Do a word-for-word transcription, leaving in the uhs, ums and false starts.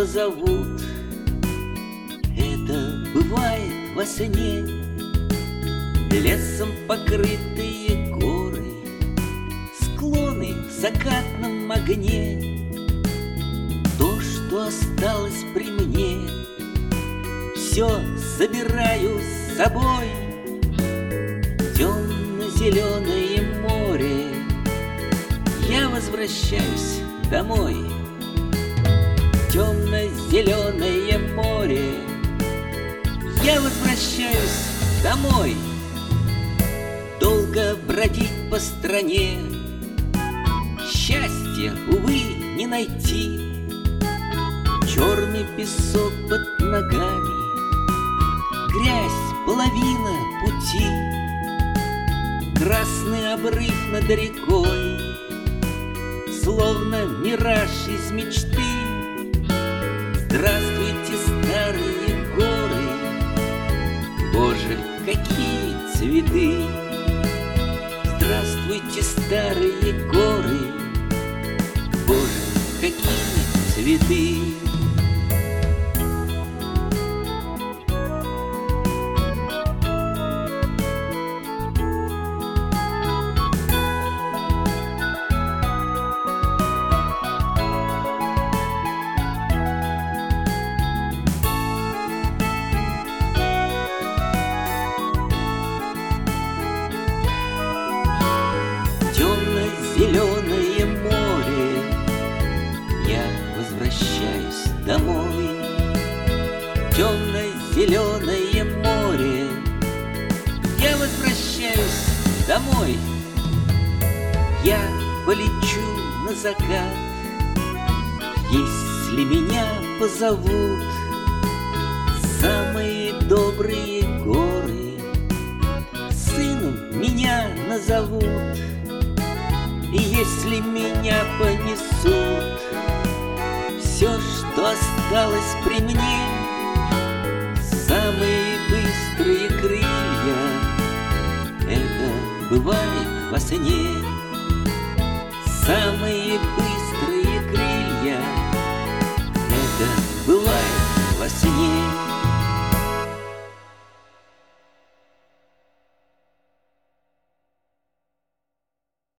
позовут. Это бывает во сне. Лесом покрытые горы, склоны в закатном огне. То, что осталось при мне, все забираю с собой. Темно-зеленое море, я возвращаюсь домой. Темно-зеленое море, я возвращаюсь домой. Долго бродить по стране, счастья, увы, не найти. Черный песок под ногами, грязь, половина пути. Красный обрыв над рекой, словно мираж из мечты. Здравствуйте, старые горы, Боже, какие цветы! Здравствуйте, старые горы, Боже, какие цветы! Зеленое море, я возвращаюсь домой. Темно-зеленое море, я возвращаюсь домой. Я полечу на закат, если меня позовут. Самые добрые горы сыном меня назовут. И если меня понесут, все, что осталось при мне, самые быстрые крылья, это бывает во сне. Самые